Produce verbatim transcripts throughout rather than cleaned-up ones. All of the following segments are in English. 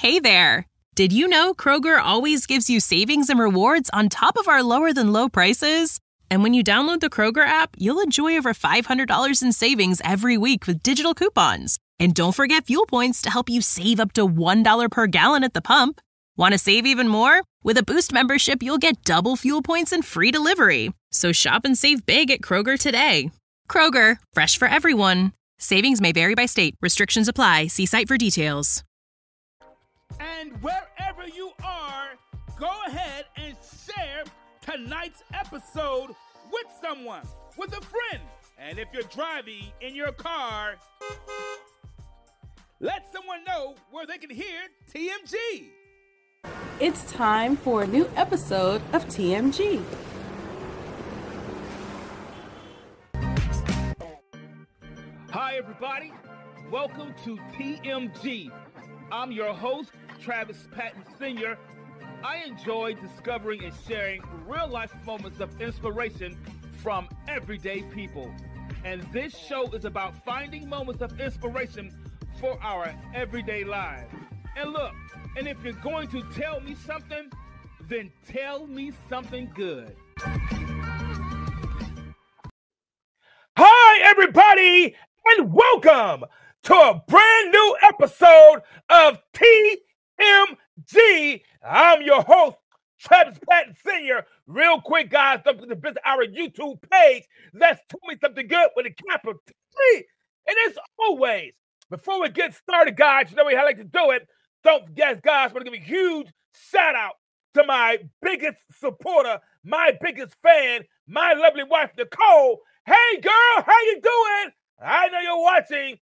Hey there! Did you know Kroger always gives you savings and rewards on top of our lower-than-low prices? And when you download the Kroger app, you'll enjoy over five hundred dollars in savings every week with digital coupons. And don't forget fuel points to help you save up to one dollar per gallon at the pump. Want to save even more? With a Boost membership, you'll get double fuel points and free delivery. So shop and save big at Kroger today. Kroger, fresh for everyone. Savings may vary by state. Restrictions apply. See site for details. And wherever you are, go ahead and share tonight's episode with someone, with a friend. And if you're driving in your car, let someone know where they can hear T M G. It's time for a new episode of T M G. Hi, everybody. Welcome to T M G. I'm your host, Travis Patton Senior I enjoy discovering and sharing real-life moments of inspiration from everyday people. And this show is about finding moments of inspiration for our everyday lives. And look, and if you're going to tell me something, then tell me something good. Hi, everybody, and welcome to a brand new episode of T M G. I'm your host, Travis Patton Senior Real quick, guys, don't forget to visit our YouTube page. That's Tell Me Something Good with a capital T. And as always, before we get started, guys, you know how I like to do it. Don't forget, guys, I want to give a huge shout out to my biggest supporter, my biggest fan, my lovely wife, Nicole. Hey, girl, how you doing? I know you're watching.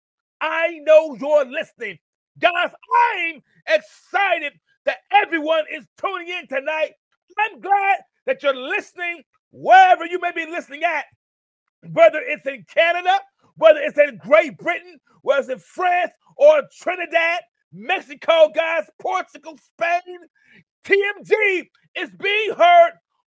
I know you're listening. Guys, I'm excited that everyone is tuning in tonight. I'm glad that you're listening wherever you may be listening at, whether it's in Canada, whether it's in Great Britain, whether it's in France or Trinidad, Mexico, guys, Portugal, Spain. T M G is being heard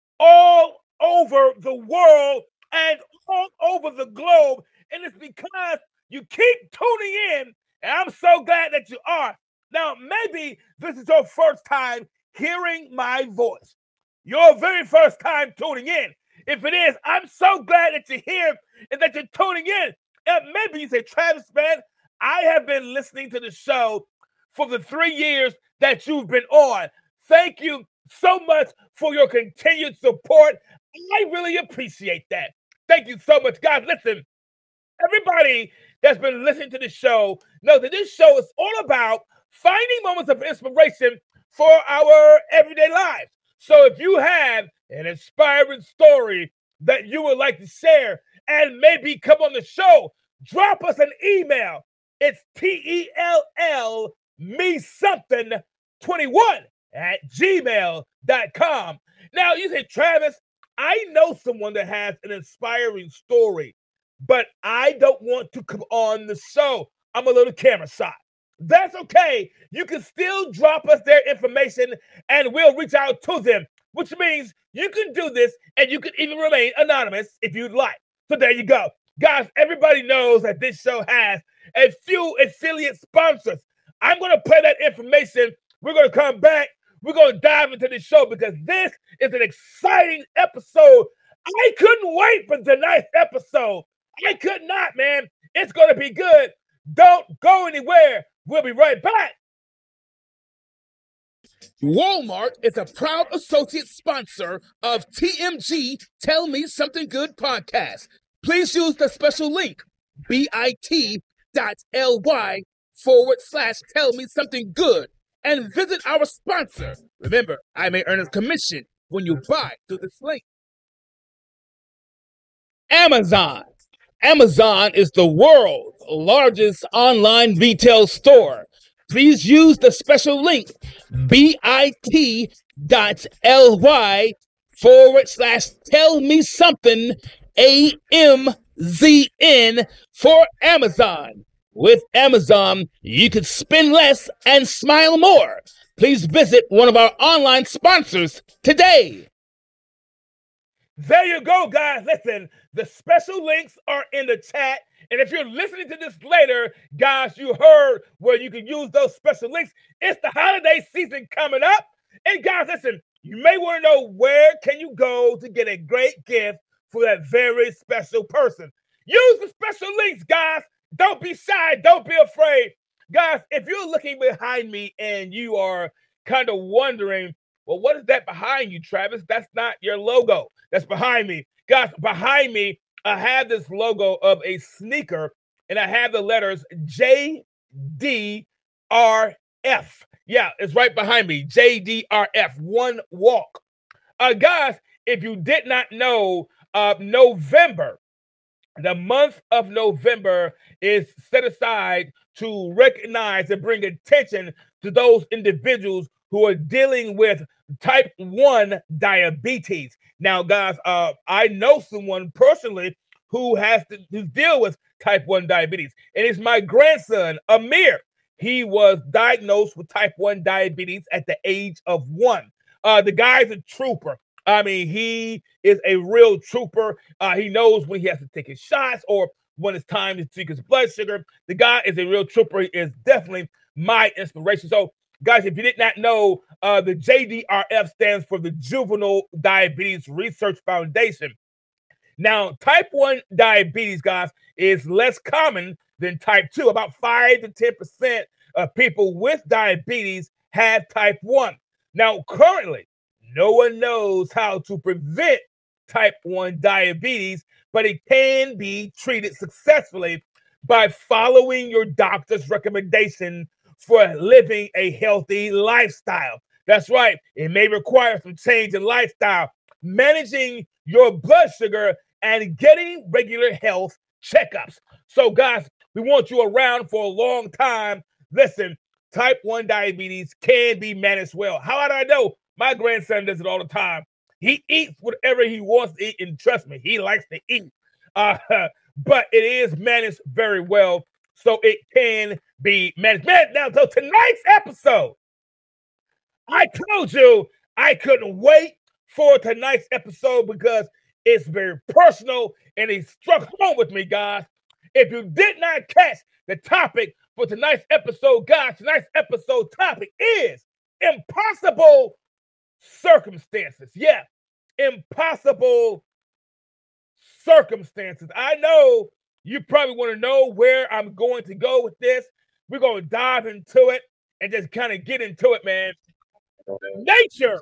all over the world and all over the globe. And it's because you keep tuning in, and I'm so glad that you are. Now, maybe this is your first time hearing my voice. Your very first time tuning in. If it is, I'm so glad that you're here and that you're tuning in. And maybe you say, Travis, man, I have been listening to the show for the three years that you've been on. Thank you so much for your continued support. I really appreciate that. Thank you so much, guys. Listen, everybody that's been listening to the show knows that this show is all about finding moments of inspiration for our everyday lives. So if you have an inspiring story that you would like to share and maybe come on the show, drop us an email. It's T E L L me something twenty-one at gmail dot com. Now, you say, Travis, I know someone that has an inspiring story, but I don't want to come on the show. I'm a little camera shy. That's okay. You can still drop us their information and we'll reach out to them, which means you can do this and you can even remain anonymous if you'd like. So there you go. Guys, everybody knows that this show has a few affiliate sponsors. I'm going to play that information. We're going to come back. We're going to dive into the show because this is an exciting episode. I couldn't wait for tonight's episode. I could not, man. It's going to be good. Don't go anywhere. We'll be right back. Walmart is a proud associate sponsor of T M G Tell Me Something Good podcast. Please use the special link bit.ly forward slash tell me something good and visit our sponsor. Remember, I may earn a commission when you buy through this link. Amazon. Amazon is the world's largest online retail store. Please use the special link bit.ly forward slash tell me something A M Z N for Amazon. With Amazon, you can spend less and smile more. Please visit one of our online sponsors today. There you go, guys. Listen, the special links are in the chat. And if you're listening to this later, guys, you heard where you can use those special links. It's the holiday season coming up. And guys, listen, you may want to know where can you go to get a great gift for that very special person. Use the special links, guys. Don't be shy. Don't be afraid. Guys, if you're looking behind me and you are kind of wondering, well, what is that behind you, Travis? That's not your logo. That's behind me. Guys, behind me, I have this logo of a sneaker, and I have the letters J D R F. Yeah, it's right behind me, J D R F, one walk. Uh, guys, if you did not know, uh, November, the month of November is set aside to recognize and bring attention to those individuals who are dealing with type one diabetes. Now, guys, uh, I know someone personally who has to, to deal with type one diabetes, and it's my grandson, Amir. He was diagnosed with type one diabetes at the age of one. Uh, the guy's a trooper. I mean, he is a real trooper. Uh, he knows when he has to take his shots or when it's time to take his blood sugar. The guy is a real trooper. He is definitely my inspiration. So, guys, if you did not know, uh, the J D R F stands for the Juvenile Diabetes Research Foundation. Now, type one diabetes, guys, is less common than type two. About five to ten percent of people with diabetes have type one. Now, currently, no one knows how to prevent type one diabetes, but it can be treated successfully by following your doctor's recommendation for living a healthy lifestyle. That's right. It may require some change in lifestyle, managing your blood sugar, and getting regular health checkups. So, guys, we want you around for a long time. Listen, type one diabetes can be managed well. How do I know? My grandson does it all the time. He eats whatever he wants to eat, and trust me, he likes to eat. Uh, but it is managed very well, so it can be managed. Man, now, so tonight's episode, I told you I couldn't wait for tonight's episode because it's very personal, and it struck home with me, guys. If you did not catch the topic for tonight's episode, guys, tonight's episode topic is impossible circumstances. Yeah, impossible circumstances. I know you probably want to know where I'm going to go with this. We're going to dive into it and just kind of get into it, man. Nature.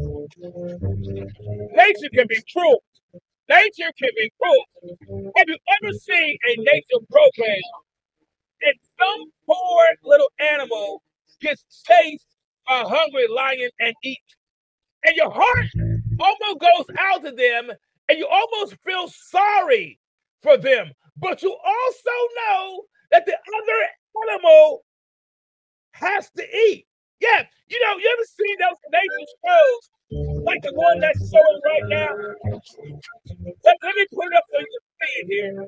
Nature can be cruel. Nature can be cruel. Have you ever seen a nature program and some poor little animal gets chased by a hungry lion and eat? And your heart almost goes out to them, and you almost feel sorry for them. But you also know that the other animal has to eat. Yeah, you know, you ever seen those nature shows like the one that's showing right now? Let, let me put it up so you can see it here.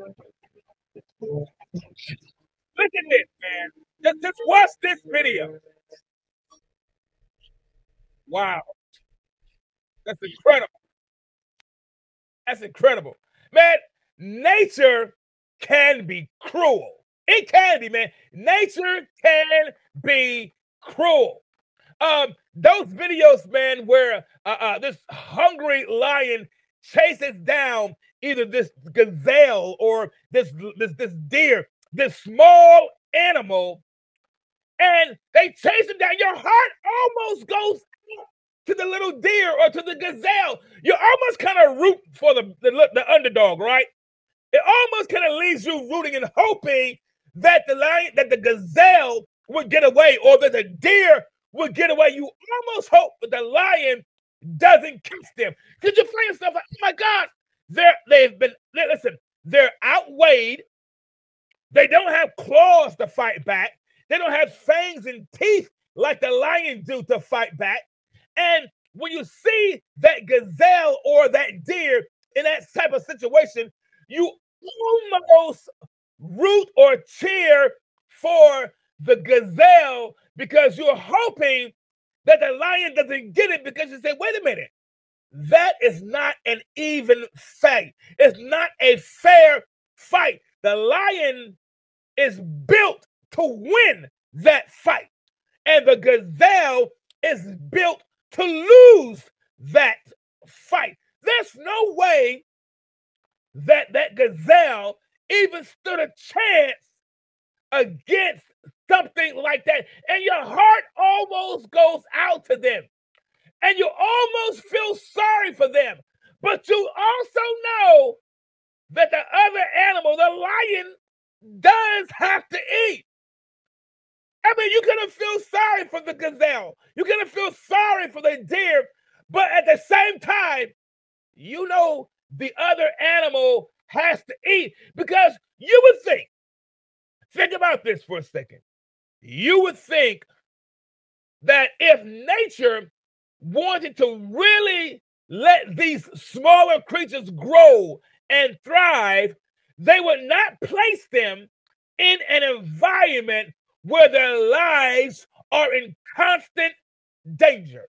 Look at this, man. Just, just watch this video. Wow. That's incredible. That's incredible. Man, nature can be cruel. It can be, man. Nature can be cruel. Um, those videos, man, where uh, uh, this hungry lion chases down either this gazelle or this, this, this deer, this small animal, and they chase him down. Your heart almost goes to the little deer or to the gazelle. You almost kind of root for the, the, the underdog, right? It almost kind of leaves you rooting and hoping that the lion, that the gazelle would get away or that the deer would get away. You almost hope that the lion doesn't catch them. Did you find yourself like, oh my God, they're, they've been, listen, they're outweighed. They don't have claws to fight back. They don't have fangs and teeth like the lion do to fight back. And when you see that gazelle or that deer in that type of situation, you almost root or cheer for the gazelle because you're hoping that the lion doesn't get it, because you say, wait a minute, that is not an even fight. It's not a fair fight. The lion is built to win that fight, and the gazelle is built to lose that fight. There's no way that that gazelle even stood a chance against something like that. And your heart almost goes out to them. And you almost feel sorry for them. But you also know that the other animal, the lion, does have to eat. I mean, you're going to feel sorry for the gazelle. You're going to feel sorry for the deer. But at the same time, you know the other animal has to eat, because you would think, think about this for a second. You would think that if nature wanted to really let these smaller creatures grow and thrive, they would not place them in an environment where their lives are in constant danger.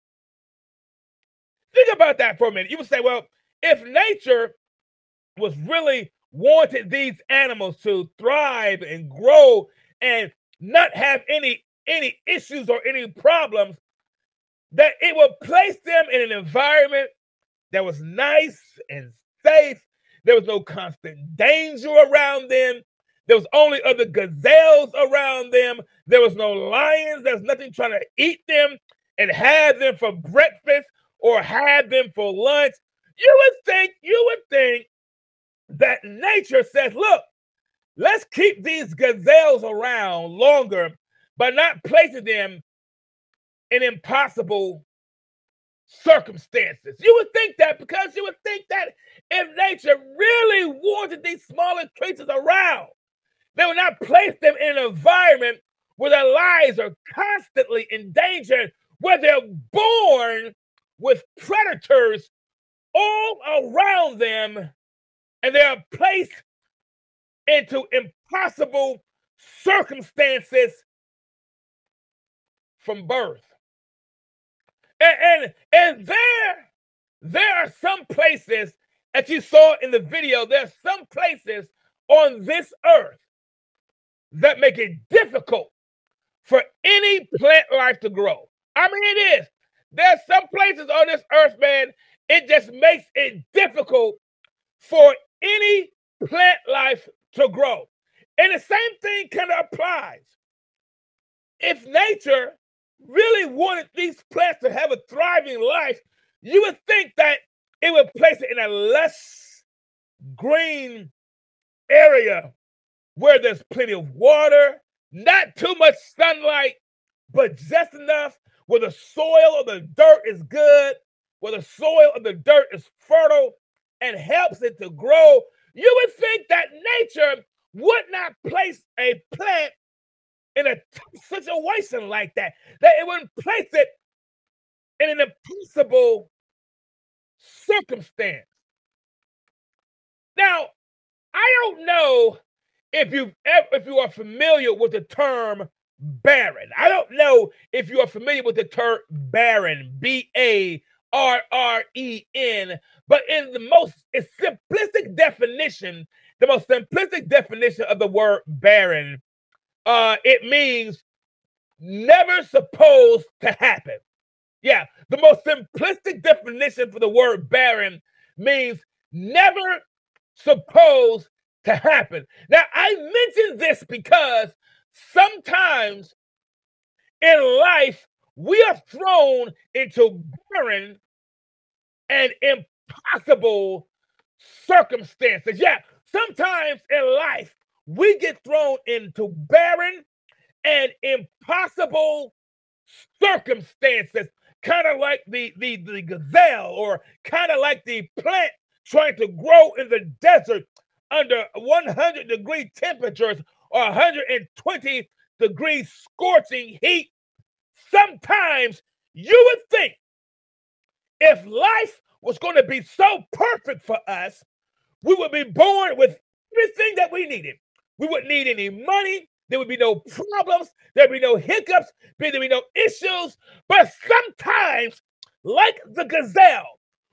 Think about that for a minute. You would say, well, if nature was really wanted these animals to thrive and grow and not have any any issues or any problems, that it would place them in an environment that was nice and safe. There was no constant danger around them. There was only other gazelles around them. There was no lions. There's nothing trying to eat them and have them for breakfast or have them for lunch. You would think, you would think that nature says, look, let's keep these gazelles around longer by not placing them in impossible circumstances. You would think that, because you would think that if nature really wanted these smaller creatures around, they would not place them in an environment where their lives are constantly endangered, where they're born with predators all around them, and they are placed into impossible circumstances from birth. And, and, and there, there are some places, as you saw in the video, there are some places on this earth that make it difficult for any plant life to grow. I mean, it is. There's some places on this earth, man, it just makes it difficult for any plant life to grow. And the same thing kind of applies. If nature really wanted these plants to have a thriving life, you would think that it would place it in a less green area where there's plenty of water, not too much sunlight, but just enough where the soil or the dirt is good, where the soil or the dirt is fertile and helps it to grow. You would think that nature would not place a plant in a situation like that, that it wouldn't place it in an impossible circumstance. Now, I don't know if you if you are familiar with the term barren. I don't know if you are familiar with the term barren, B A R R E N, but in the most simplistic definition, the most simplistic definition of the word barren, uh, it means never supposed to happen. Yeah, the most simplistic definition for the word barren means never supposed to happen. Now, I mention this because sometimes in life, we are thrown into barren and impossible circumstances. Yeah, sometimes in life, we get thrown into barren and impossible circumstances, kind of like the, the, the gazelle, or kind of like the plant trying to grow in the desert under one hundred degree temperatures or one hundred twenty degree scorching heat. Sometimes you would think if life was going to be so perfect for us, we would be born with everything that we needed. We wouldn't need any money. There would be no problems. There'd be no hiccups. There'd be no issues. But sometimes, like the gazelle,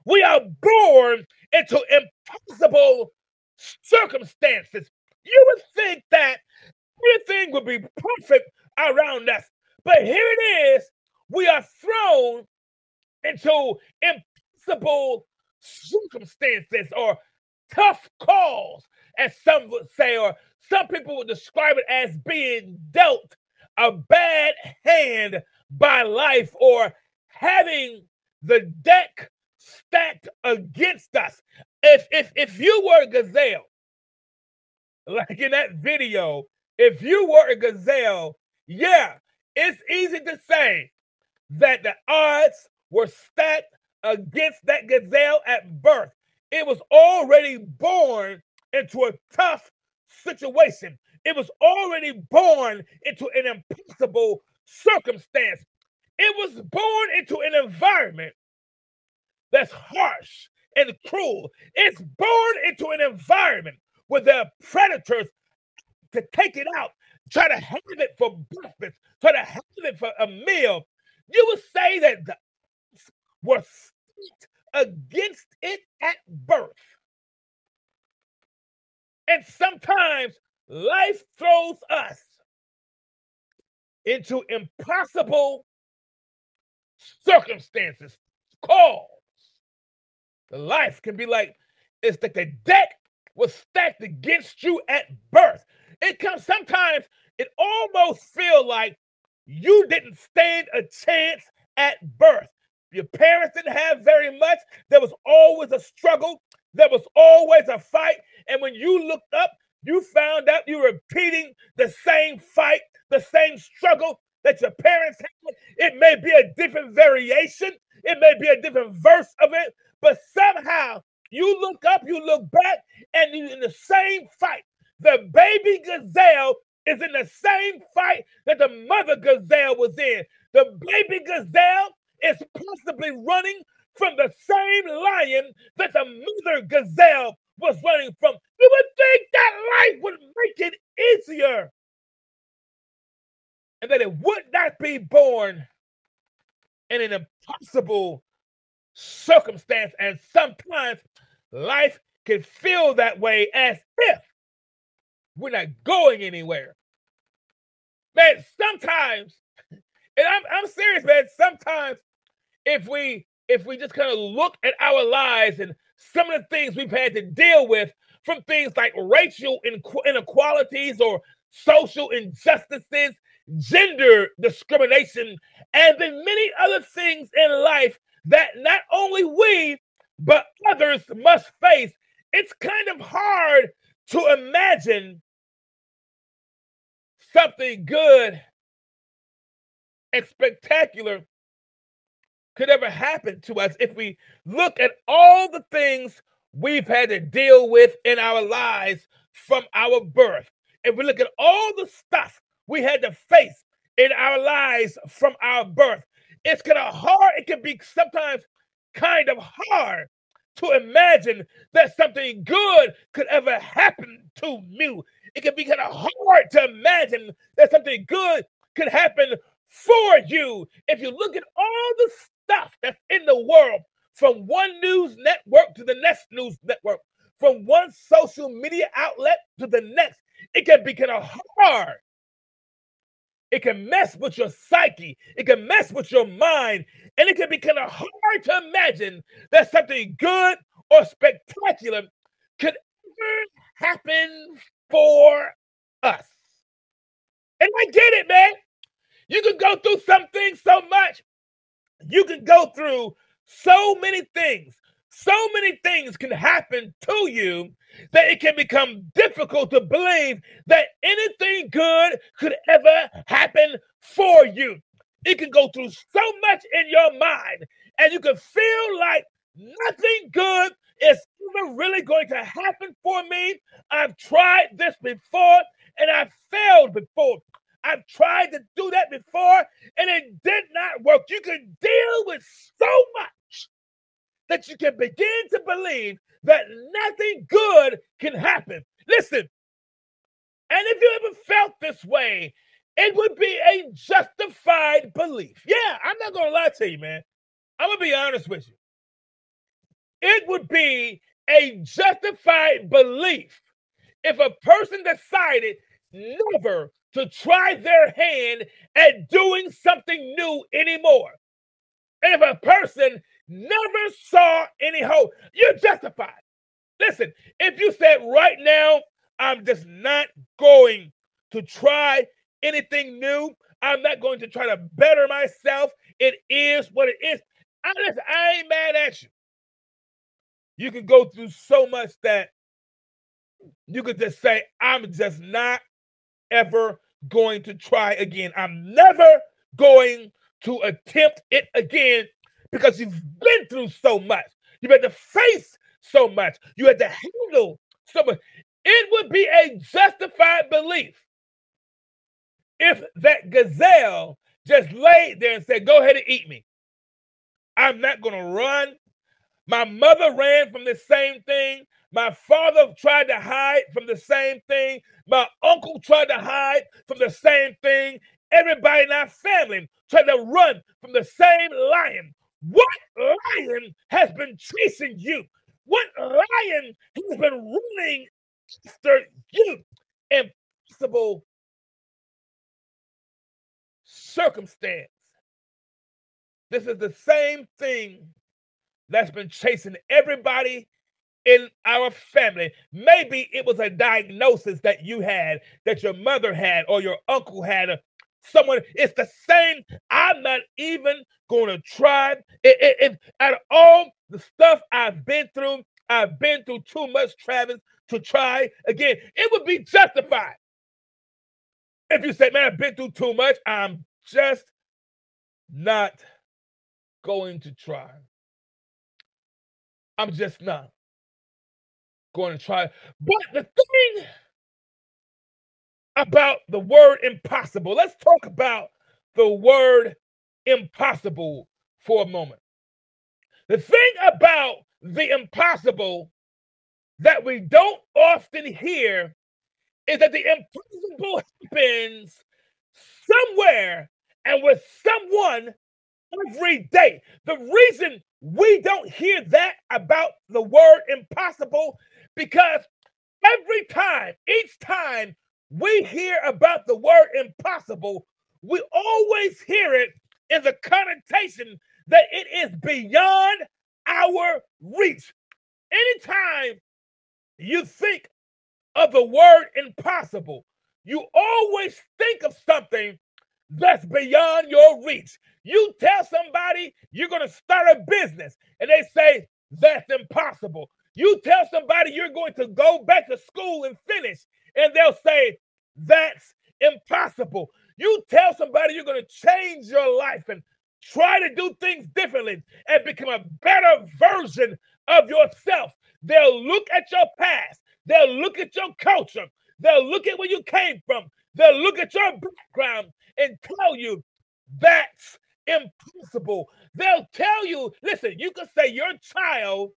we are born into impossible circumstances. You would think that everything would be perfect around us. But here it is. We are thrown into impossible circumstances or tough calls, as some would say, or some people would describe it as being dealt a bad hand by life or having the deck stacked against us. If, if, if you were a gazelle, like in that video, if you were a gazelle, yeah, it's easy to say that the odds were stacked against that gazelle at birth. It was already born into a tough situation. It was already born into an impossible circumstance. It was born into an environment that's harsh and cruel. It's born into an environment where there are predators to take it out, try to have it for breakfast, try to have it for a meal. You would say that the odds were stacked against it at birth. And sometimes life throws us into impossible circumstances, calls. The life can be like, it's like the deck was stacked against you at birth. It comes sometimes, it almost feels like you didn't stand a chance at birth. Your parents didn't have very much. There was always a struggle. There was always a fight. And when you looked up, you found out you were repeating the same fight, the same struggle that your parents had. It may be a different variation. It may be a different verse of it. But somehow you look up, you look back, and you're in the same fight. The baby gazelle is in the same fight that the mother gazelle was in. The baby gazelle is possibly running from the same lion that the mother gazelle was running from. You would think that life would make it easier and that it would not be born in an impossible circumstance. And sometimes life can feel that way, as if we're not going anywhere. Man, sometimes, and I'm I'm serious, man, sometimes if we if we just kind of look at our lives and some of the things we've had to deal with, from things like racial inequalities or social injustices, gender discrimination, and then many other things in life that not only we, but others must face, it's kind of hard to imagine something good and spectacular could ever happen to us if we look at all the things we've had to deal with in our lives from our birth. If we look at all the stuff we had to face in our lives from our birth, it's kind of hard. It can be sometimes kind of hard to imagine that something good could ever happen to you. It can be kind of hard to imagine that something good could happen for you. If you look at all the stuff that's in the world, from one news network to the next news network, from one social media outlet to the next, it can be kind of hard. It can mess with your psyche. It can mess with your mind. And it can be kind of hard to imagine that something good or spectacular could ever happen for us. And I get it, man. You can go through some things so much. You can go through so many things. So many things can happen to you that it can become difficult to believe that anything good could ever happen for you. It can go through so much in your mind, and you can feel like nothing good is ever really going to happen for me. I've tried this before, and I've failed before. I've tried to do that before, and it did not work. You can deal with so much that you can begin to believe that nothing good can happen. Listen, and if you ever felt this way, it would be a justified belief. Yeah, I'm not going to lie to you, man. I'm going to be honest with you. it would be a justified belief if a person decided never to try their hand at doing something new anymore. And if a person never saw any hope, you're justified. Listen, if you said right now, I'm just not going to try anything new, I'm not going to try to better myself, it is what it is. I, listen, I ain't mad at you. You can go through so much that you could just say, I'm just not ever going to try again. I'm never going to attempt it again because you've been through so much. You've had to face so much. You had to handle so much. It would be a justified belief if that gazelle just laid there and said, go ahead and eat me. I'm not going to run. My mother ran from the same thing. My father tried to hide from the same thing. My uncle tried to hide from the same thing. Everybody in our family tried to run from the same lion. What lion has been chasing you? What lion has been running after you? Impossible circumstance. This is the same thing that's been chasing everybody in our family. Maybe it was a diagnosis that you had, that your mother had, or your uncle had, or someone. It's the same. I'm not even going to try. It, it, it, out of all the stuff I've been through, I've been through too much, Travis, to try again. It would be justified if you say, man, I've been through too much. I'm just not going to try. I'm just not going to try. But the thing about the word impossible, let's talk about the word impossible for a moment. The thing about the impossible that we don't often hear is that the impossible happens somewhere and with someone every day. The reason we don't hear that about the word impossible, because every time, each time we hear about the word impossible, we always hear it in the connotation that it is beyond our reach. Anytime you think of the word impossible, you always think of something that's beyond your reach. You tell somebody you're going to start a business and they say, that's impossible. You tell somebody you're going to go back to school and finish and they'll say, that's impossible. You tell somebody you're going to change your life and try to do things differently and become a better version of yourself. They'll look at your past. They'll look at your culture. They'll look at where you came from. They'll look at your background and tell you that's impossible. They'll tell you, listen, you can say your child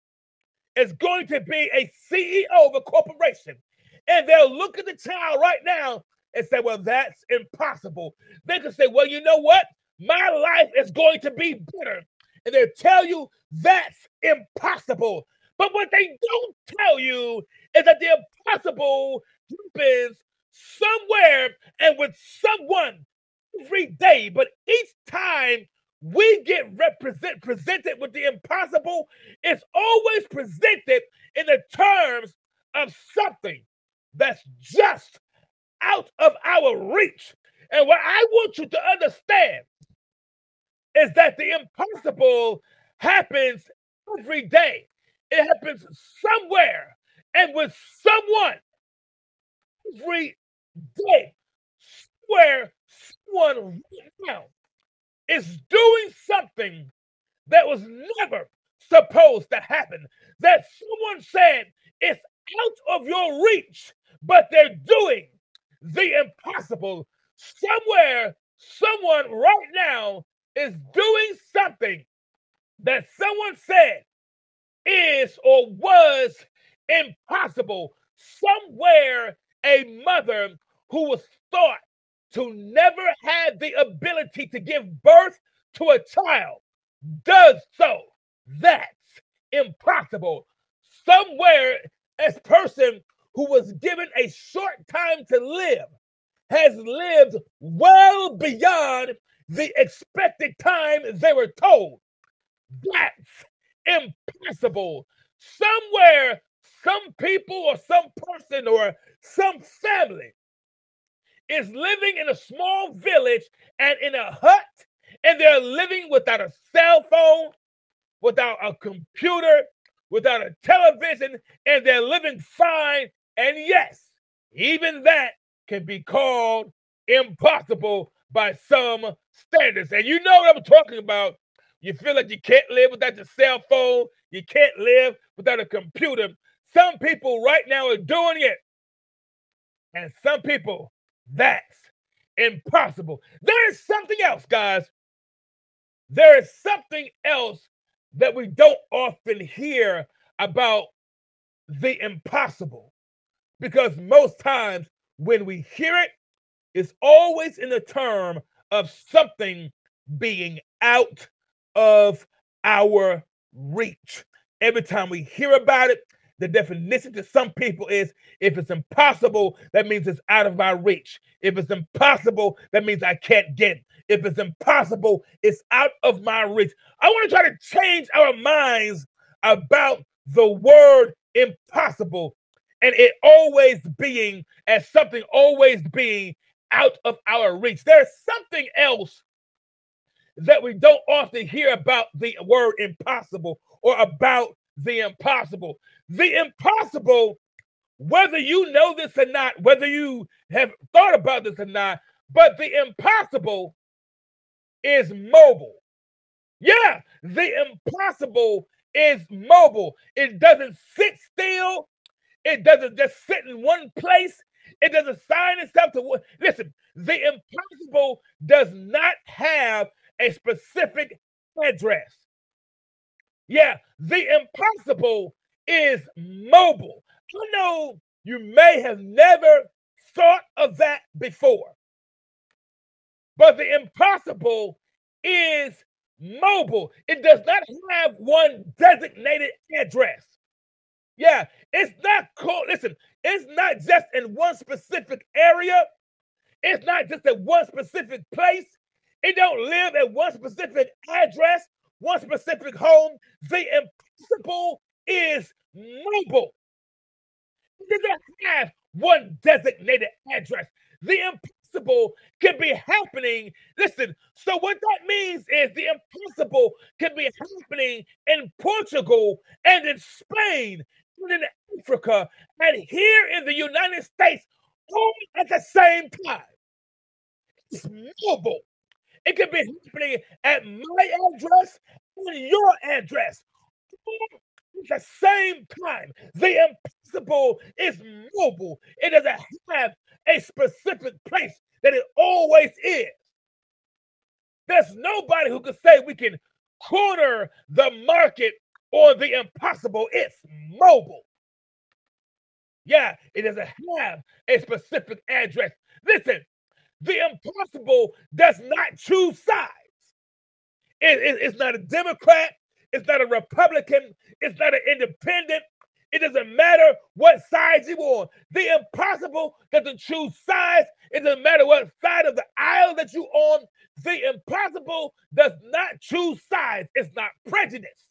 is going to be a C E O of a corporation. And they'll look at the child right now and say, well, that's impossible. They can say, well, you know what? My life is going to be better. And they'll tell you that's impossible. But what they don't tell you is that the impossible happens somewhere and with someone every day. But each time we get represent presented with the impossible, it's always presented in the terms of something that's just out of our reach. And what I want you to understand is that the impossible happens every day. It happens somewhere and with someone every day. Where someone right now is doing something that was never supposed to happen. That someone said it's out of your reach, but they're doing the impossible. Somewhere, someone right now is doing something that someone said is or was impossible. Somewhere, a mother who was thought to never have the ability to give birth to a child does so. That's impossible. Somewhere, a person who was given a short time to live has lived well beyond the expected time they were told. That's impossible. Somewhere, some people or some person or some family is living in a small village and in a hut, and they're living without a cell phone, without a computer, without a television, and they're living fine. And yes, even that can be called impossible by some standards. And you know what I'm talking about. You feel like you can't live without your cell phone. You can't live without a computer. Some people right now are doing it. And some people, that's impossible. There is something else, guys. There is something else that we don't often hear about the impossible. Because most times when we hear it, it's always in the term of something being out of our reach. Every time we hear about it, the definition to some people is if it's impossible, that means it's out of my reach. If it's impossible, that means I can't get it. If it's impossible, it's out of my reach. I want to try to change our minds about the word impossible and it always being as something always being out of our reach. There's something else that we don't often hear about the word impossible or about the impossible. The impossible, whether you know this or not, whether you have thought about this or not, but the impossible is mobile. Yeah, the impossible is mobile. It doesn't sit still. It doesn't just sit in one place. It doesn't sign itself to one. Listen, the impossible does not have a specific address. Yeah, the impossible is mobile. I know you may have never thought of that before, but the impossible is mobile. It does not have one designated address. Yeah, it's not cool. Listen, it's not just in one specific area. It's not just at one specific place. It don't live at one specific address, one specific home. The impossible is mobile. It doesn't have one designated address. The impossible can be happening. Listen, so what that means is the impossible can be happening in Portugal and in Spain and in Africa and here in the United States all at the same time. It's mobile. It can be happening at my address and your address all at the same time. The impossible is mobile. It doesn't have a specific place that it always is. There's nobody who can say we can corner the market on the impossible. It's mobile. Yeah, it doesn't have a specific address. Listen, the impossible does not choose sides. It, it, it's not a Democrat. It's not a Republican. It's not an independent. It doesn't matter what side you're on. The impossible doesn't choose sides. It doesn't matter what side of the aisle that you're on. The impossible does not choose sides. It's not prejudice.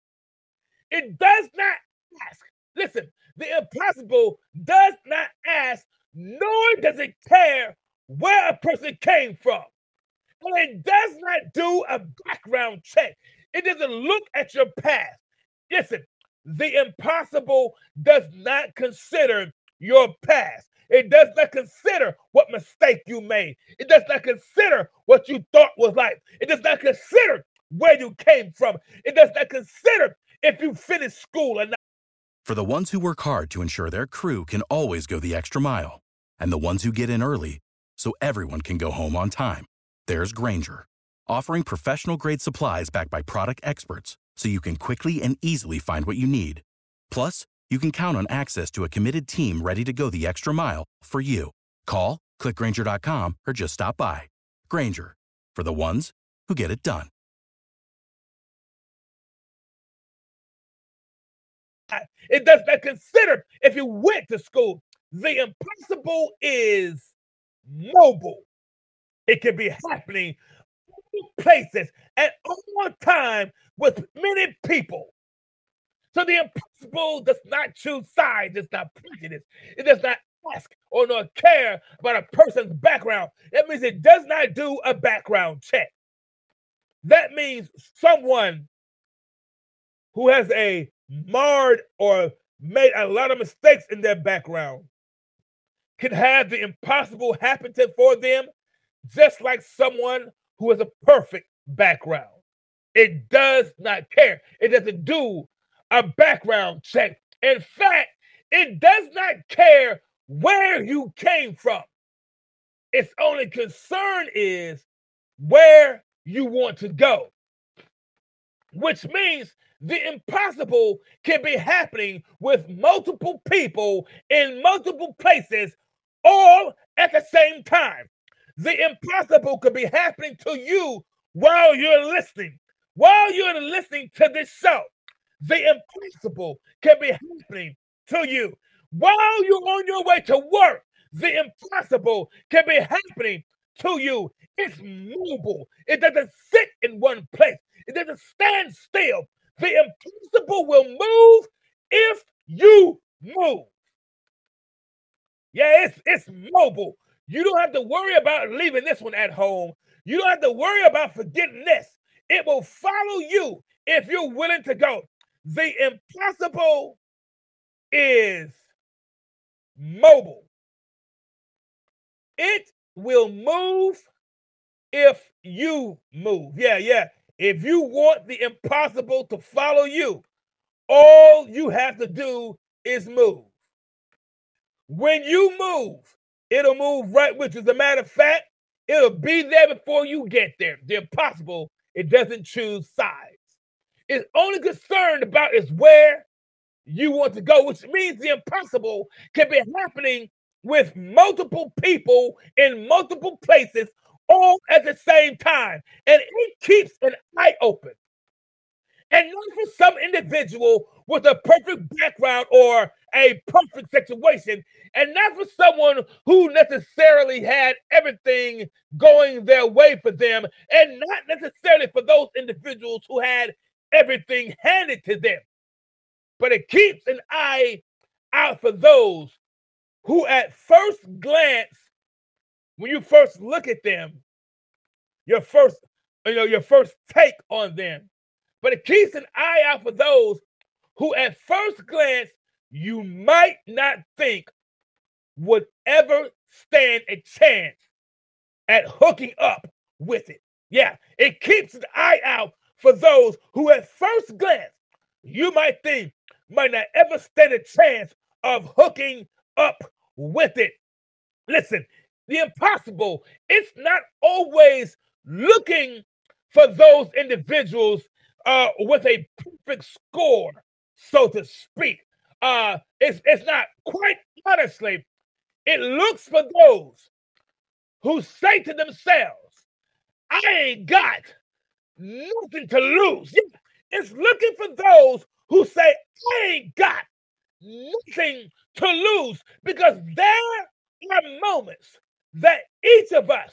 It does not ask. Listen, the impossible does not ask, nor does it care where a person came from. And it does not do a background check. It doesn't look at your past. Listen, the impossible does not consider your past. It does not consider what mistake you made. It does not consider what you thought was life. It does not consider where you came from. It does not consider if you finished school or not. For the ones who work hard to ensure their crew can always go the extra mile, and the ones who get in early so everyone can go home on time, there's Grainger, offering professional-grade supplies backed by product experts so you can quickly and easily find what you need. Plus, you can count on access to a committed team ready to go the extra mile for you. Call, click Grainger dot com, or just stop by. Grainger, for the ones who get it done. It does not consider if you went to school. The impossible is mobile. It can be happening places at all time with many people. So the impossible does not choose sides, it's not prejudice. It does not ask or not care about a person's background. That means it does not do a background check. That means someone who has a marred or made a lot of mistakes in their background can have the impossible happen to for them, just like someone who has a perfect background. It does not care. It doesn't do a background check. In fact, it does not care where you came from. Its only concern is where you want to go, which means the impossible can be happening with multiple people in multiple places all at the same time. The impossible could be happening to you while you're listening. While you're listening to this show, the impossible can be happening to you. While you're on your way to work, the impossible can be happening to you. It's mobile. It doesn't sit in one place. It doesn't stand still. The impossible will move if you move. Yeah, it's, it's mobile. You don't have to worry about leaving this one at home. You don't have to worry about forgetting this. It will follow you if you're willing to go. The impossible is mobile. It will move if you move. Yeah, yeah. If you want the impossible to follow you, all you have to do is move. When you move, it'll move right with you. As a matter of fact, it'll be there before you get there. The impossible, it doesn't choose sides. It's only concerned about is where you want to go, which means the impossible can be happening with multiple people in multiple places all at the same time. And it keeps an eye open. And not for some individual with a perfect background or a perfect situation, and not for someone who necessarily had everything going their way for them, and not necessarily for those individuals who had everything handed to them. But it keeps an eye out for those who at first glance, when you first look at them, your first, you know, your first take on them, but it keeps an eye out for those who at first glance you might not think would ever stand a chance at hooking up with it. Yeah, it keeps an eye out for those who at first glance you might think might not ever stand a chance of hooking up with it. Listen, the impossible, it's not always looking for those individuals uh, with a perfect score, so to speak. Uh, it's, it's not quite honestly. It looks for those who say to themselves, I ain't got nothing to lose. Yeah, it's looking for those who say, I ain't got nothing to lose, because there are moments that each of us,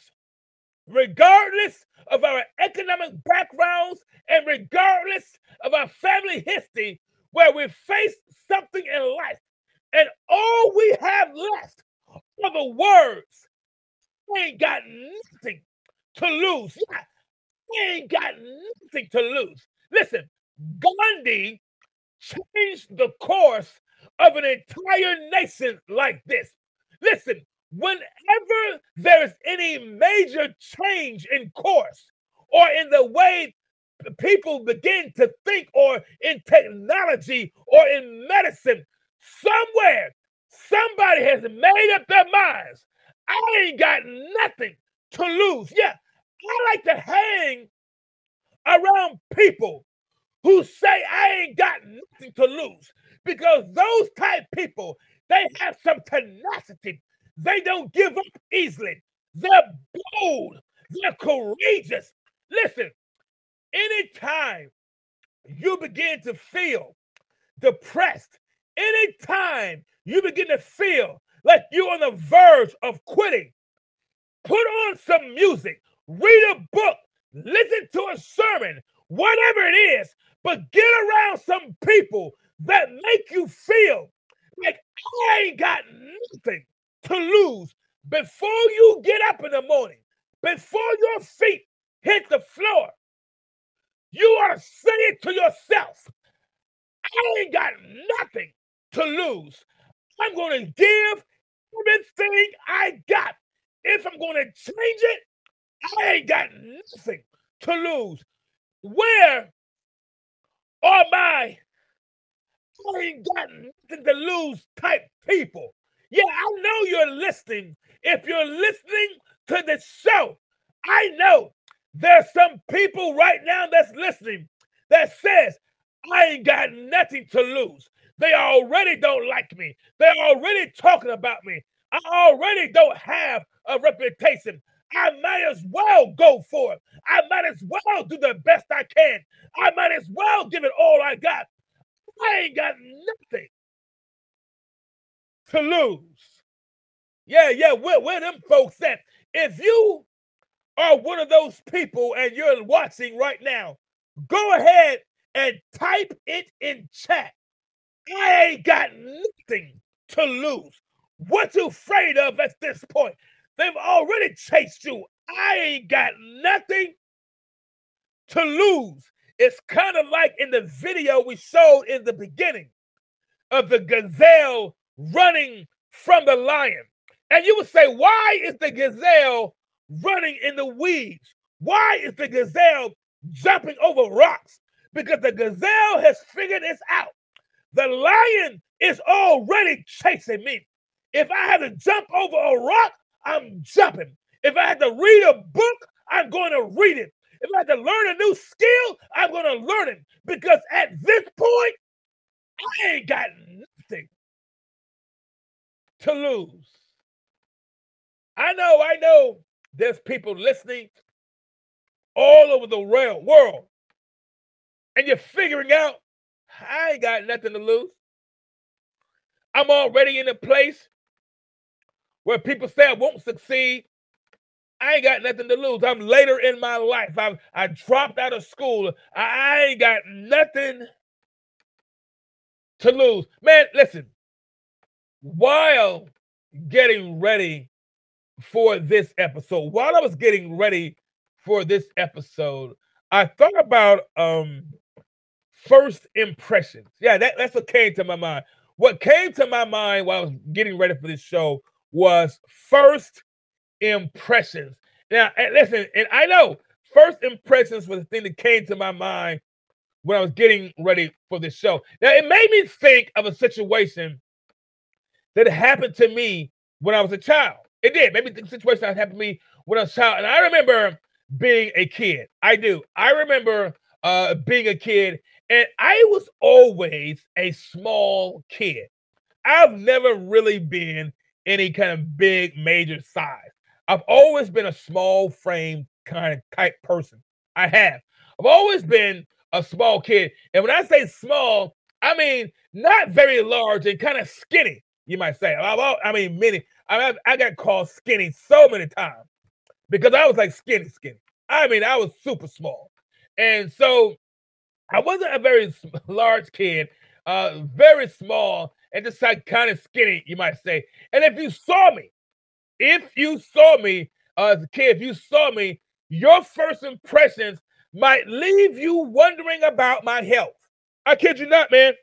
regardless of our economic backgrounds and regardless of our family history, where we face something in life and all we have left are the words, we ain't got nothing to lose. Yeah, we ain't got nothing to lose. Listen, Gandhi changed the course of an entire nation like this. Listen, whenever there is any major change in course or in the way people begin to think, or in technology or in medicine, somewhere somebody has made up their minds, I ain't got nothing to lose. Yeah, I like to hang around people who say I ain't got nothing to lose, because those type people, they have some tenacity. They don't give up easily. They're bold. They're courageous. Listen, anytime you begin to feel depressed, anytime you begin to feel like you're on the verge of quitting, put on some music, read a book, listen to a sermon, whatever it is, but get around some people that make you feel like I ain't got nothing to lose. Before you get up in the morning, before your feet hit the floor, you ought to say it to yourself. I ain't got nothing to lose. I'm going to give everything I got. If I'm going to change it, I ain't got nothing to lose. Where are my I ain't got nothing to lose type people? Yeah, I know you're listening. If you're listening to the show, I know there's some people right now that's listening that says, I ain't got nothing to lose. They already don't like me. They're already talking about me. I already don't have a reputation. I might as well go for it. I might as well do the best I can. I might as well give it all I got. I ain't got nothing to lose. Yeah, yeah, where, where them folks at? If you are one of those people and you're watching right now, go ahead and type it in chat. I ain't got nothing to lose. What you afraid of at this point? They've already chased you. I ain't got nothing to lose. It's kind of like in the video we showed in the beginning of the gazelle running from the lion. And you would say, why is the gazelle running in the weeds? Why is the gazelle jumping over rocks? Because the gazelle has figured this out. The lion is already chasing me. If I had to jump over a rock, I'm jumping. If I had to read a book, I'm going to read it. If I had to learn a new skill, I'm going to learn it. Because at this point, I ain't got nothing to lose. I know, I know there's people listening all over the world. And you're figuring out, I ain't got nothing to lose. I'm already in a place where people say I won't succeed. I ain't got nothing to lose. I'm later in my life. I I dropped out of school. I, I ain't got nothing to lose. Man, listen. While getting ready for this episode, while I was getting ready for this episode, I thought about um first impressions. Yeah, that, that's what came to my mind. What came to my mind while I was getting ready for this show was first impressions. Now, and listen, and I know first impressions was the thing that came to my mind when I was getting ready for this show. Now, it made me think of a situation that happened to me when I was a child. It did. Maybe the situation that happened to me when I was a child. And I remember being a kid. I do. I remember uh, being a kid, and I was always a small kid. I've never really been any kind of big, major size. I've always been a small frame kind of type person. I have. I've always been a small kid. And when I say small, I mean not very large and kind of skinny, you might say. I, I mean, many. I, I got called skinny so many times because I was like skinny, skinny. I mean, I was super small. And so I wasn't a very large kid, uh, very small, and just like kind of skinny, you might say. And if you saw me, if you saw me uh, as a kid, if you saw me, your first impressions might leave you wondering about my health. I kid you not, man.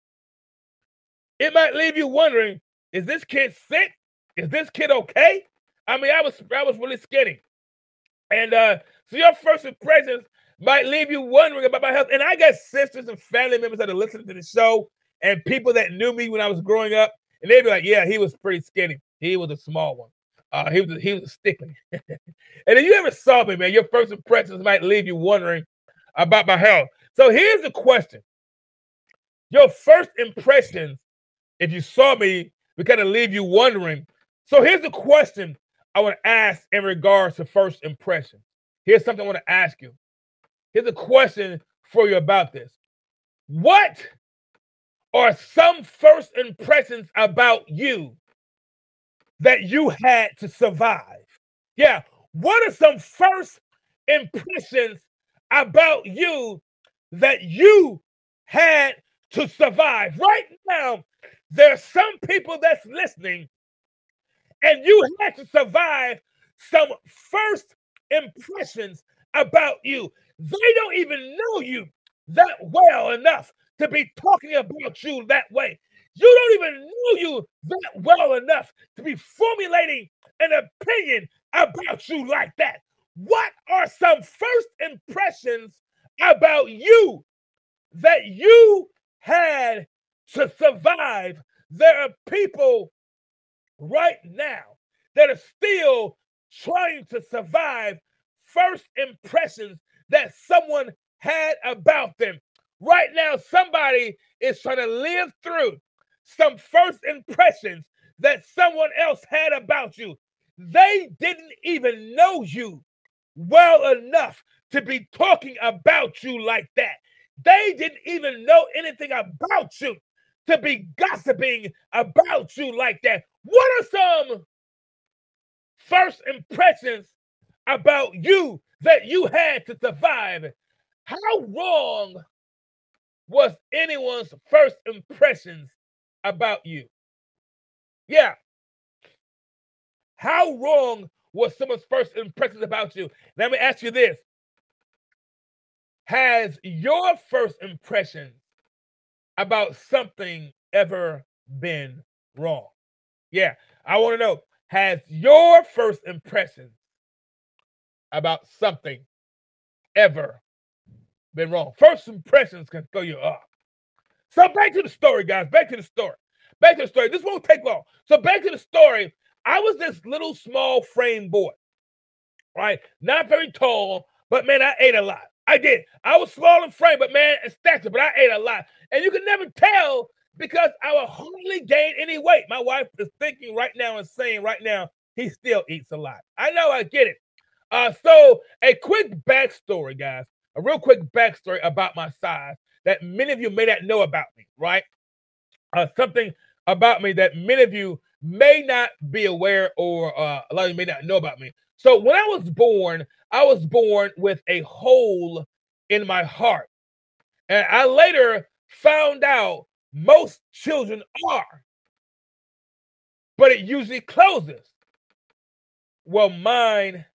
It might leave you wondering, is this kid sick? Is this kid okay? I mean, I was I was really skinny. And uh, so your first impressions might leave you wondering about my health. And I got sisters and family members that are listening to the show and people that knew me when I was growing up. And they'd be like, yeah, he was pretty skinny. He was a small one. Uh, he was a, he was a stickling. And if you ever saw me, man, your first impressions might leave you wondering about my health. So here's the question. Your first impressions, if you saw me, would kind of leave you wondering. So here's the question I want to ask in regards to first impression. Here's something I want to ask you. Here's a question for you about this. What are some first impressions about you that you had to survive? Yeah. What are some first impressions about you that you had to survive? Right now, there's some people that's listening, and you had to survive some first impressions about you. They don't even know you that well enough to be talking about you that way. You don't even know you that well enough to be formulating an opinion about you like that. What are some first impressions about you that you had to survive? There are people right now that are still trying to survive first impressions that someone had about them. Right now, somebody is trying to live through some first impressions that someone else had about you. They didn't even know you well enough to be talking about you like that. They didn't even know anything about you to be gossiping about you like that. What are some first impressions about you that you had to survive? How wrong was anyone's first impressions about you? Yeah. How wrong was someone's first impressions about you? Let me ask you this. Has your first impressions about something ever been wrong? Yeah, I want to know, has your first impressions about something ever been wrong? First impressions can throw you off. So back to the story, guys. Back to the story. Back to the story. This won't take long. So back to the story. I was this little small frame boy, right? Not very tall, but man, I ate a lot. I did. I was small in frame, but man, in stature, but I ate a lot. And you can never tell because I would hardly gain any weight. My wife is thinking right now and saying right now, he still eats a lot. I know, I get it. Uh, so a quick backstory, guys. A real quick backstory about my size that many of you may not know about me, right? Uh, something about me that many of you may not be aware or uh, a lot of you may not know about me. So when I was born, I was born with a hole in my heart. And I later found out most children are, but it usually closes. Well, mine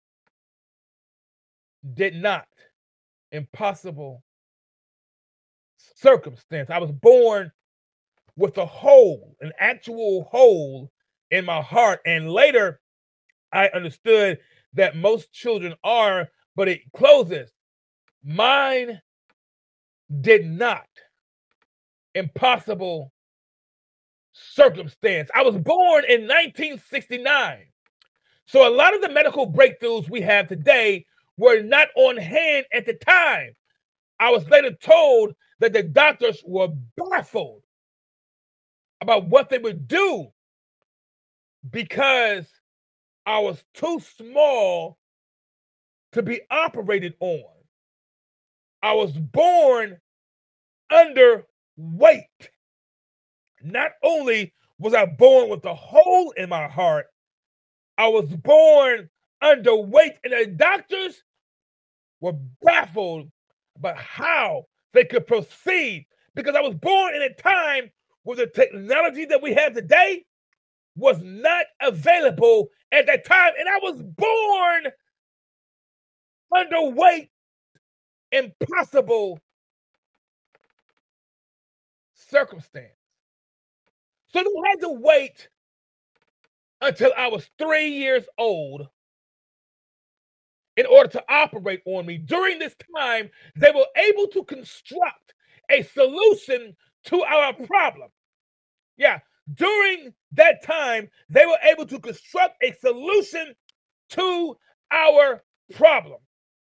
did not. Impossible circumstance. I was born with a hole, an actual hole in my heart. And later, I understood that most children are, but it closes. Mine did not. Impossible circumstance. I was born in nineteen sixty-nine. So a lot of the medical breakthroughs we have today were not on hand at the time. I was later told that the doctors were baffled about what they would do because I was too small to be operated on. I was born underweight. Not only was I born with a hole in my heart, I was born underweight, and the doctors were baffled about how they could proceed because I was born in a time where the technology that we have today was not available at that time, and I was born underweight. Impossible circumstance. So they had to wait until I was three years old in order to operate on me. During this time, they were able to construct a solution to our problem. Yeah, during that time, they were able to construct a solution to our problem.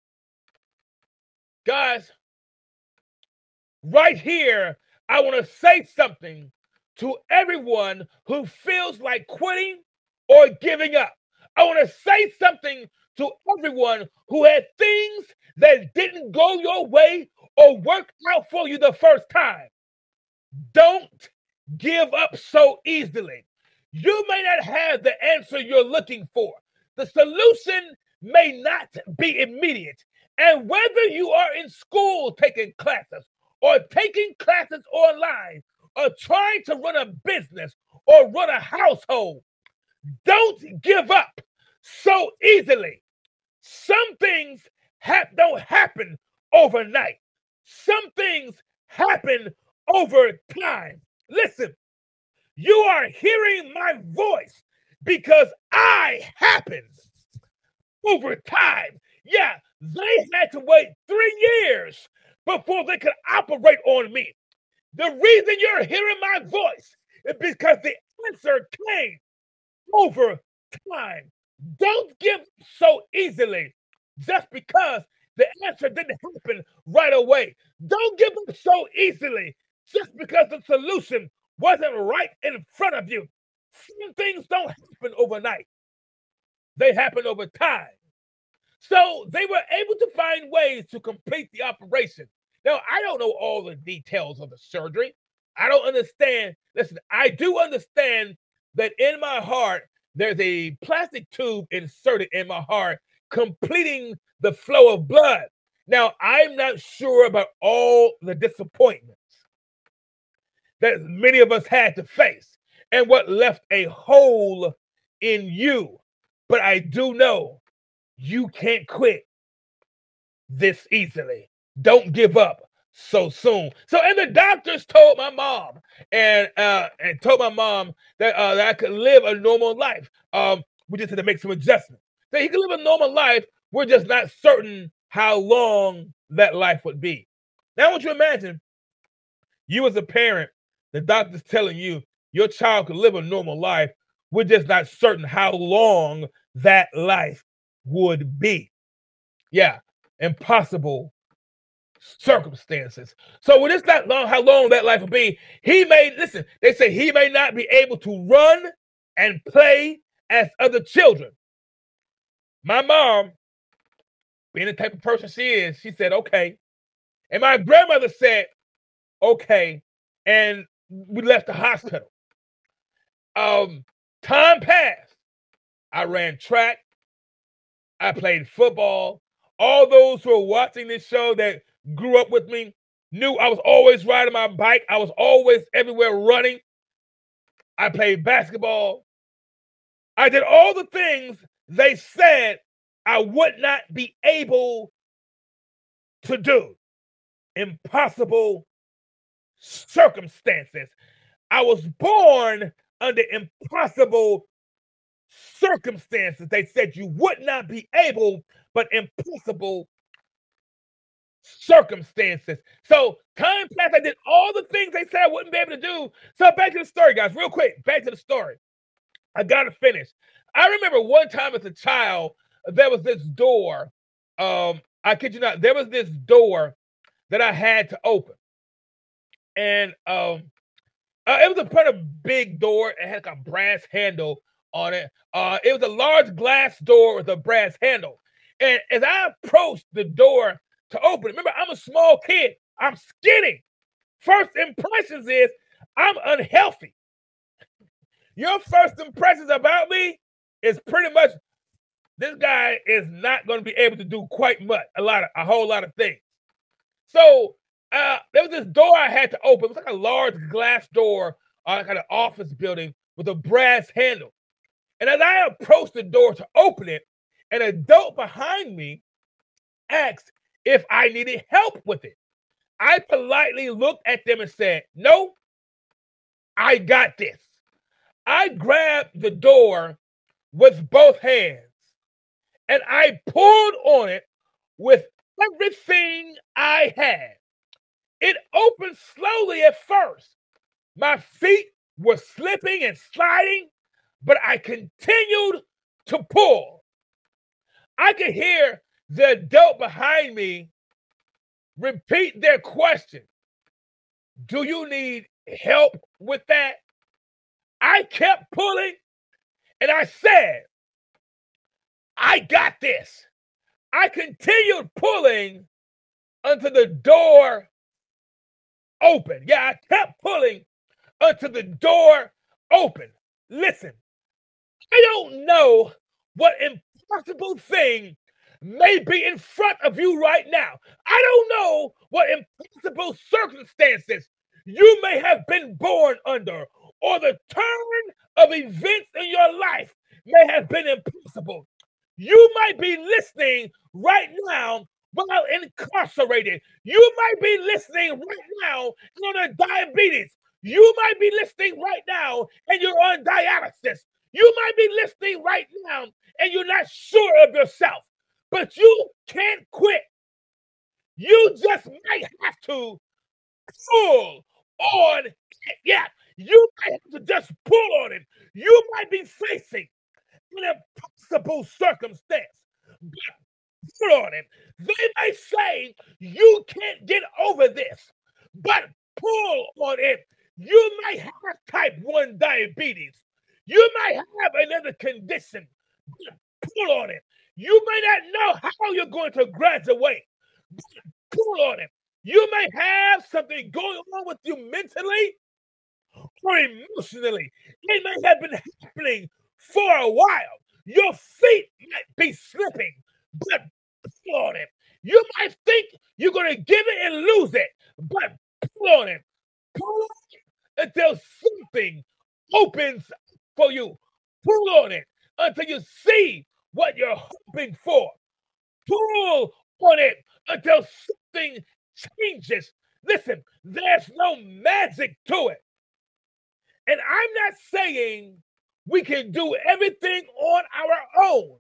Guys, right here, I want to say something to everyone who feels like quitting or giving up. I want to say something to everyone who had things that didn't go your way or work out for you the first time. Don't give up so easily. You may not have the answer you're looking for. The solution may not be immediate. And whether you are in school taking classes or taking classes online or trying to run a business or run a household, don't give up so easily. Some things ha- don't happen overnight. Some things happen over time. Listen, you are hearing my voice because I happened over time. Yeah, they had to wait three years before they could operate on me. The reason you're hearing my voice is because the answer came over time. Don't give so easily just because the answer didn't happen right away. Don't give up so easily just because the solution wasn't right in front of you. Some things don't happen overnight. They happen over time. So they were able to find ways to complete the operation. Now, I don't know all the details of the surgery. I don't understand. Listen, I do understand that in my heart, there's a plastic tube inserted in my heart, completing the flow of blood. Now, I'm not sure about all the disappointments that many of us had to face and what left a hole in you. But I do know you can't quit this easily. Don't give up so soon. So, and the doctors told my mom and uh, and told my mom that, uh, that I could live a normal life. Um, we just had to make some adjustments. That he could live a normal life. We're just not certain how long that life would be. Now, I want you to imagine you as a parent, the doctor's telling you your child could live a normal life. We're just not certain how long that life would be. Yeah, impossible circumstances. So when it's not long, how long that life will be, he may, listen, they say he may not be able to run and play as other children. My mom, being the type of person she is, she said, okay. And my grandmother said, okay. And we left the hospital. Um, time passed. I ran track. I played football. All those who are watching this show that grew up with me knew I was always riding my bike. I was always everywhere running. I played basketball. I did all the things they said I would not be able to do. Impossible circumstances. I was born under impossible circumstances. They said you would not be able, but impossible circumstances. So time passed. I did all the things they said I wouldn't be able to do. So back to the story, guys, real quick. Back to the story. I gotta finish. I remember one time as a child, there was this door. Um, I kid you not, there was this door that I had to open. And um, uh, it was a pretty big door. It had like a brass handle on it. Uh, it was a large glass door with a brass handle. And as I approached the door to open it, remember, I'm a small kid. I'm skinny. First impressions is I'm unhealthy. Your first impressions about me is pretty much this guy is not going to be able to do quite much, a lot of, a whole lot of things. So uh, there was this door I had to open. It was like a large glass door, uh, like an office building with a brass handle. And as I approached the door to open it, an adult behind me asked if I needed help with it. I politely looked at them and said, no, I got this. I grabbed the door with both hands and I pulled on it with everything I had. It opened slowly at first. My feet were slipping and sliding, but I continued to pull. I could hear the adult behind me repeat their question. Do you need help with that? I kept pulling and I said, I got this. I continued pulling until the door open. Yeah, I kept pulling until the door opened. Listen, I don't know what impossible thing may be in front of you right now. I don't know what impossible circumstances you may have been born under, or the turn of events in your life may have been impossible. You might be listening right now while incarcerated. You might be listening right now on diabetes. You might be listening right now and you're on dialysis. You might be listening right now and you're not sure of yourself, but you can't quit. You just might have to pull on it. Yeah, you might have to just pull on it. You might be facing an impossible circumstance, but pull on it. They may say you can't get over this, but pull on it. You might have type one diabetes. You might have another condition, but pull on it. You may not know how you're going to graduate, but pull on it. You may have something going on with you mentally or emotionally. It may have been happening for a while. Your feet might be slipping, but pull on it. You might think you're going to give it and lose it, but pull on it. Pull on it until something opens for you. Pull on it until you see what you're hoping for. Pull on it until something changes. Listen, there's no magic to it. And I'm not saying we can do everything on our own.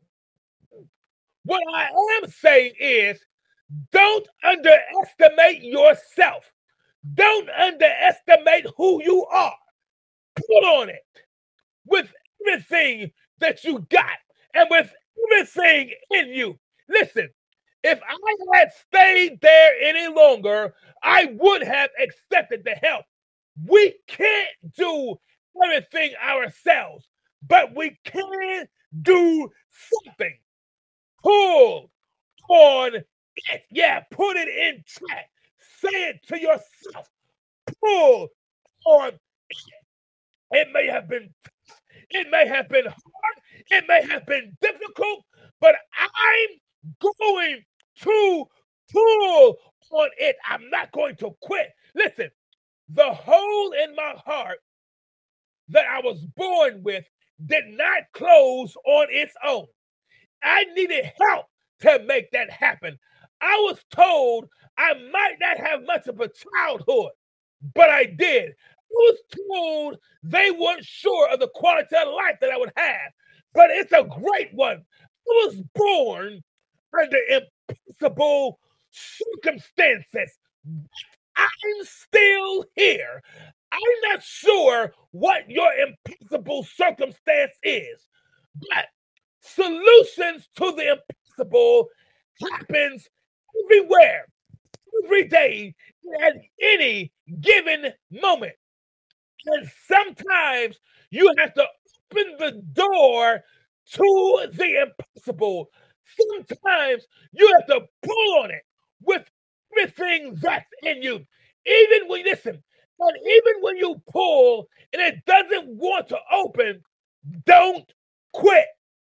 What I am saying is, don't underestimate yourself. Don't underestimate who you are. Pull on it with everything that you got and with everything in you. Listen, if I had stayed there any longer, I would have accepted the help. We can't do everything ourselves, but we can do something. Pull on it. Yeah, put it in track. Say it to yourself. Pull on it. It may have been tough. It may have been hard. It may have been difficult, but I'm going to pull on it. I'm not going to quit. Listen, the hole in my heart that I was born with did not close on its own. I needed help to make that happen. I was told I might not have much of a childhood, but I did. I was told they weren't sure of the quality of life that I would have, but it's a great one. I was born under impossible circumstances. I'm still here. I'm not sure what your impossible circumstance is, but solutions to the impossible happens everywhere, every day, at any given moment. And sometimes you have to open the door to the impossible. Sometimes you have to pull on it with everything that's in you. Even when, listen, and even when you pull and it doesn't want to open, don't quit.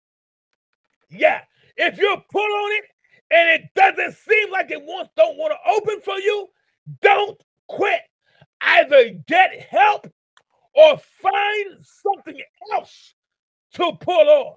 Yeah, if you pull on it and it doesn't seem like it wants, don't want to open for you, don't quit. Either get help or find something else to pull on.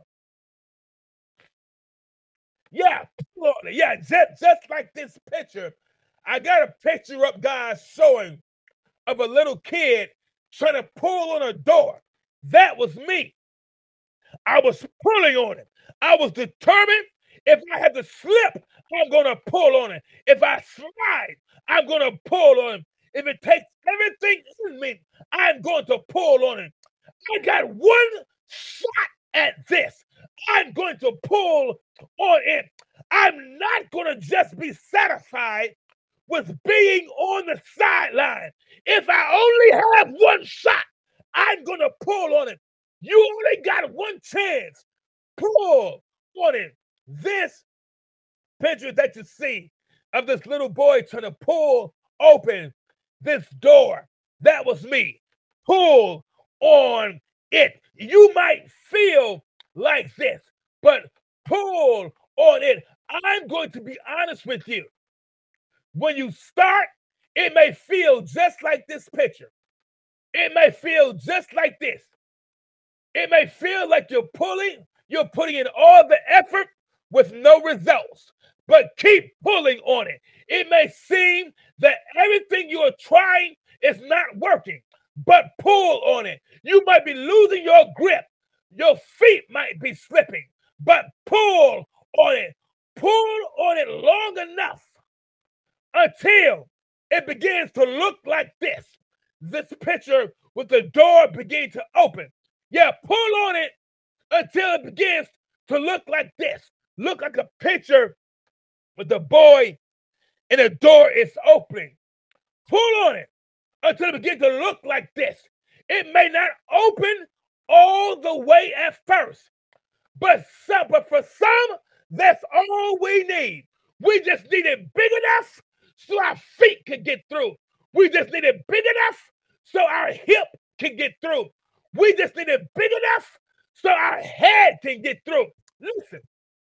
Yeah, pull on it. Yeah, just, just like this picture. I got a picture up, guys, showing of a little kid trying to pull on a door. That was me. I was pulling on it. I was determined if I had to slip, I'm going to pull on it. If I slide, I'm going to pull on it. If it takes everything in me, I'm going to pull on it. I got one shot at this. I'm going to pull on it. I'm not going to just be satisfied with being on the sideline. If I only have one shot, I'm going to pull on it. You only got one chance. Pull on it. This picture that you see of this little boy trying to pull open this door. That was me. Pull on it. You might feel like this, but pull on it. I'm going to be honest with you. When you start, it may feel just like this picture. It may feel just like this. It may feel like you're pulling, you're putting in all the effort with no results, but keep pulling on it. It may seem that everything you are trying is not working, but pull on it. You might be losing your grip. Your feet might be slipping, but pull on it. Pull on it long enough until it begins to look like this. This picture with the door beginning to open. Yeah, pull on it until it begins to look like this. Look like a picture with the boy and the door is opening. Pull on it until it begins to look like this. It may not open all the way at first, but some, but for some, that's all we need. We just need it big enough so our feet can get through. We just need it big enough so our hip can get through. We just need it big enough so our head can get through. Listen,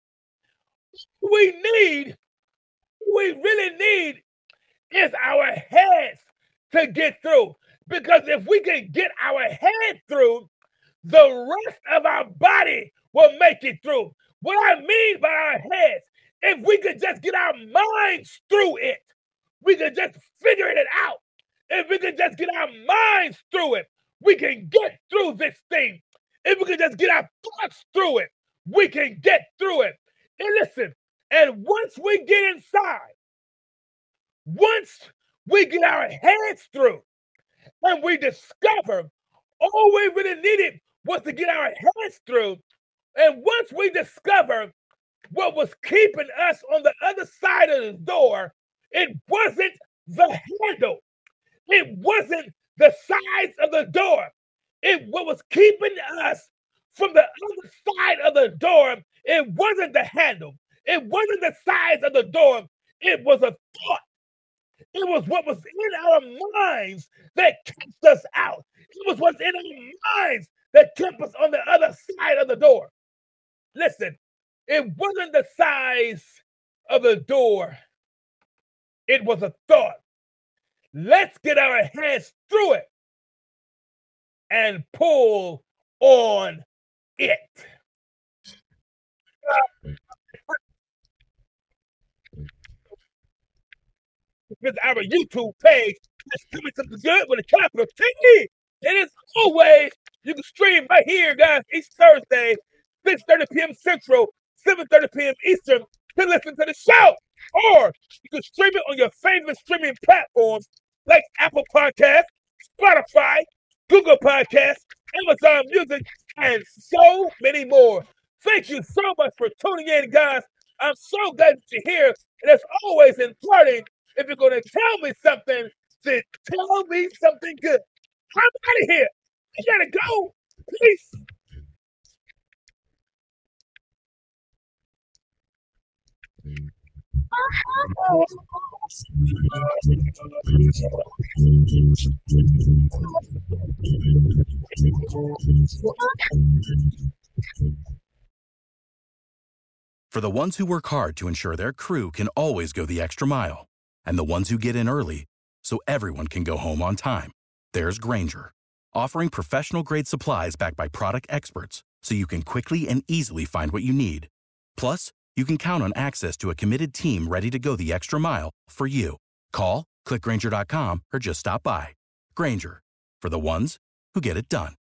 we need, we really need is our heads to get through. Because if we can get our head through, the rest of our body will make it through. What I mean by our heads, if we could just get our minds through it, we could just figure it out. If we could just get our minds through it, we can get through this thing. If we could just get our thoughts through it, we can get through it. And listen, and once we get inside, once we get our heads through, and we discover all we really needed was to get our heads through, and once we discover what was keeping us on the other side of the door, it wasn't the handle. It wasn't the sides of the door. It what was keeping us from the other side of the door. It wasn't the handle. It wasn't the sides of the door. It was a thought. It was what was in our minds that kept us out. It was what's in our minds that kept us on the other side of the door. Listen, it wasn't the size of the door. It was a thought. Let's get our heads through it and pull on it. Visit our YouTube page. It's coming something good with a capital T. And as always, you can stream right here, guys, each Thursday, six thirty p.m. Central, seven thirty p.m. Eastern, to listen to the show. Or you can stream it on your favorite streaming platforms like Apple Podcasts, Spotify, Google Podcasts, Amazon Music, and so many more. Thank you so much for tuning in, guys. I'm so glad that you're here. And as always, in parting, if you're going to tell me something, then tell me something good. I'm out of here. I gotta go. Peace. For the ones who work hard to ensure their crew can always go the extra mile, and the ones who get in early so everyone can go home on time, there's Grainger, offering professional-grade supplies backed by product experts so you can quickly and easily find what you need. Plus, you can count on access to a committed team ready to go the extra mile for you. Call, click Grainger dot com, or just stop by. Grainger, for the ones who get it done.